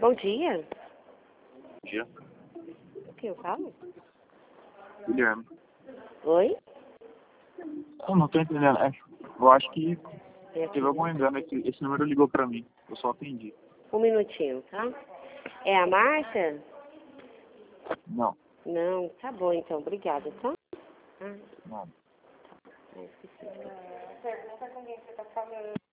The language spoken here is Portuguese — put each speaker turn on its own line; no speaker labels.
Bom dia.
Bom dia.
O que eu falo?
Guilherme.
Oi?
Eu não tô entendendo. Eu acho que
É aqui.
teve algum engano aqui. Esse número ligou pra mim. Eu só atendi.
Um minutinho, tá? É a Márcia?
Não.
Não, tá bom então, obrigada, tá?
Não.
Esqueci. Pergunta com quem você tá falando.